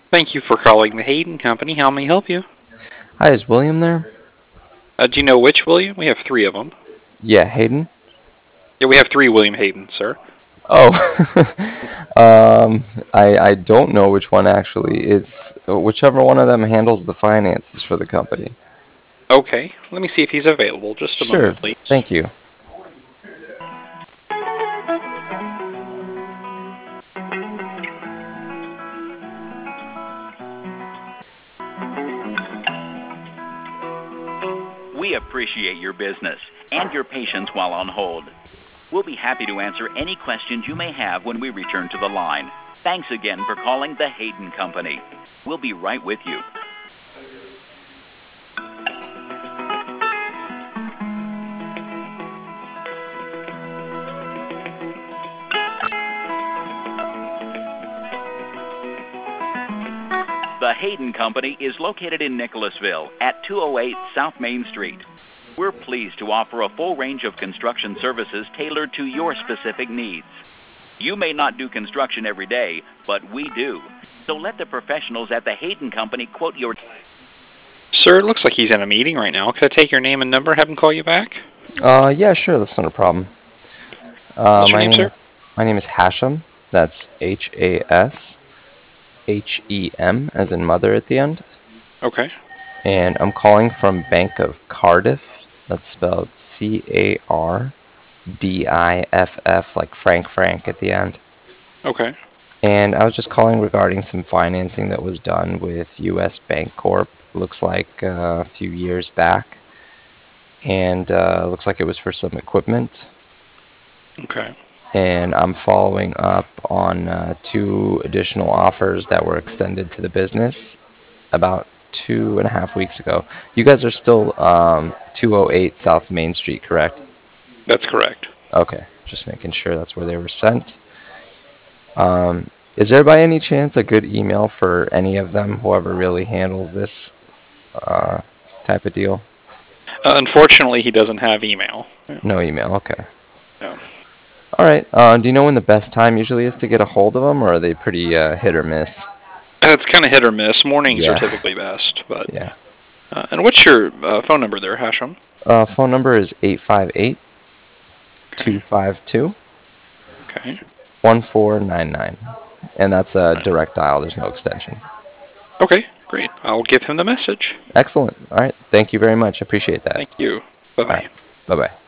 Thank you for calling the Hayden Company. How may I help you? Hi, is William there? Do you know which William? We have three of them. Yeah, Hayden. Yeah, we have three William Hayden, sir. Oh, I don't know which one actually. It's whichever one of them handles the finances for the company. Okay, let me see if he's available. Just a Sure, moment, please. thank you. We appreciate your business and your patience while on hold. We'll be happy to answer any questions you may have when we return to the line. Thanks again for calling the Hayden Company. We'll be right with you. The Hayden Company is located in Nicholasville at 208 South Main Street. We're pleased to offer a full range of construction services tailored to your specific needs. You may not do construction every day, but we do. So let the professionals at the Hayden Company quote your... Sir, it looks like he's in a meeting right now. Could I take your name and number, have him call you back? Yeah, sure, that's not a problem. What's your My name, name sir? is Hashem. That's Hashem, as in mother at the end. Okay. And I'm calling from Bank of Cardiff. That's spelled Cardiff, like Frank at the end. Okay. And I was just calling regarding some financing that was done with US Bank Corp. Looks like a few years back. And looks like it was for some equipment. Okay. And I'm following up on two additional offers that were extended to the business about 2.5 weeks ago. You guys are still 208 South Main Street, correct? That's correct. Okay, just making sure that's where they were sent. Is there by any chance a good email for any of them, whoever really handles this uh, type of deal? Unfortunately, he doesn't have email. No email, okay. No. All right, do you know when the best time usually is to get a hold of them, or are they pretty hit or miss? It's kind of hit or miss. Mornings are Yeah, typically best, but... yeah. and what's your phone number there, Hashem? Phone number is 858 Okay. 252 Okay. 1499, and that's a direct dial, there's no extension. Okay, great. I'll give him the message. Excellent. All right, thank you very much. I appreciate that. Thank you. All right, Bye-bye. bye-bye.